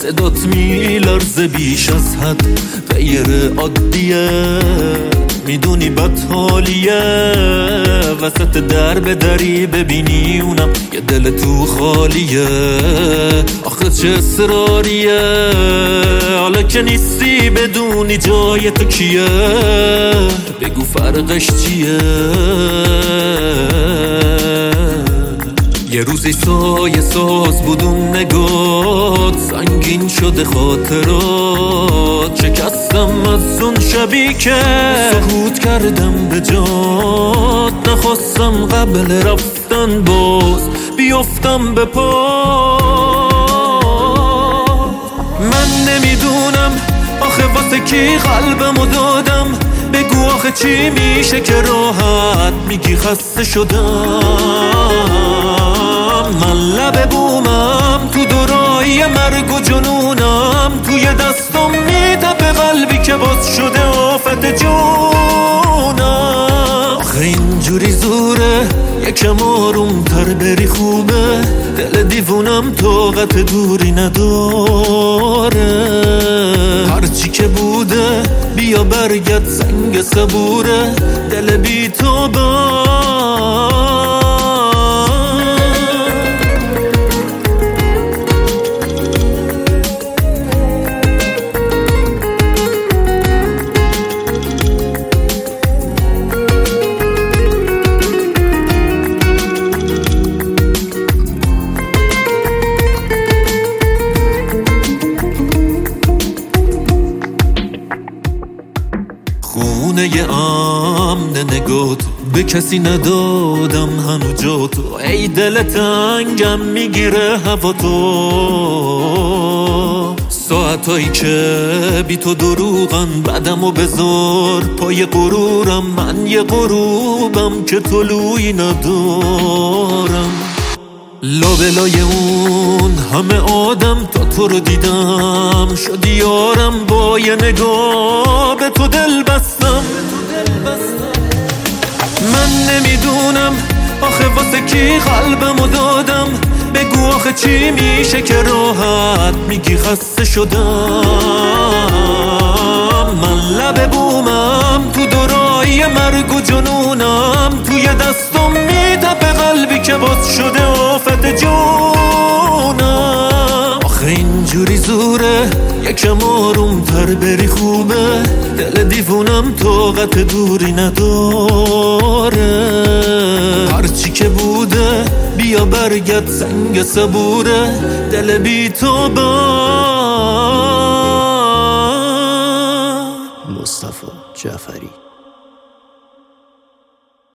صدات میلرزه بیش از حد، غیر عادیه، میدونی بد حالیه، وسط در به دری ببینی اونم یه دل تو خالیه. آخه چه اصراریه، حالا که نیستی بدونی جای تو کیه، بگو فرقش چیه. یه روزی سایه ساز بودون نگات، سنگین شده خاطرات، شکستم از اون شبی که سکوت کردم به جات، نخواستم قبل رفتن باز بیافتم به پا. من نمیدونم آخه واسه کی قلبمو دادم، بگو آخه چی میشه که راحت میگی خسته شدم. من لب بومم تو دورایی مرگ و جنونم، توی دستم میتپه قلبی که باز شده آفت جونم. آخه اینجوری زوره یکم آروم تر بری خوبه، دل دیوونم طاقت دوری نداره. هرچی که بوده بیا برگرد سنگ صبوره، دل بی تو خونه امن نگات به کسی ندادم هنو جا تو، ای دل تنگم میگیره هوا تو. ساعتایی که بی تو دروغن بعدمو بذار پای غرورم، من یه غروبم که طلوعی ندارم. لابلای اون همه آدم تا تو رو دیدم، شدی یارم با یه نگاه به تو دل بستم. من نمیدونم آخه واسه کی قلبمو دادم، بگو آخه چی میشه که راحت میگی خسته شدم. من لب بومم تو دورایی مرگ و جنونم، توی دستم میتپه قلبی که باز شده آفت جونم. آخه اینجوری زوره یکم آروم تر بری خوبه، دل دیوونم طاقت دوری نداره. هرچی که بوده بیا برگرد سنگ صبوره، دل بی تو مصطفی جعفری.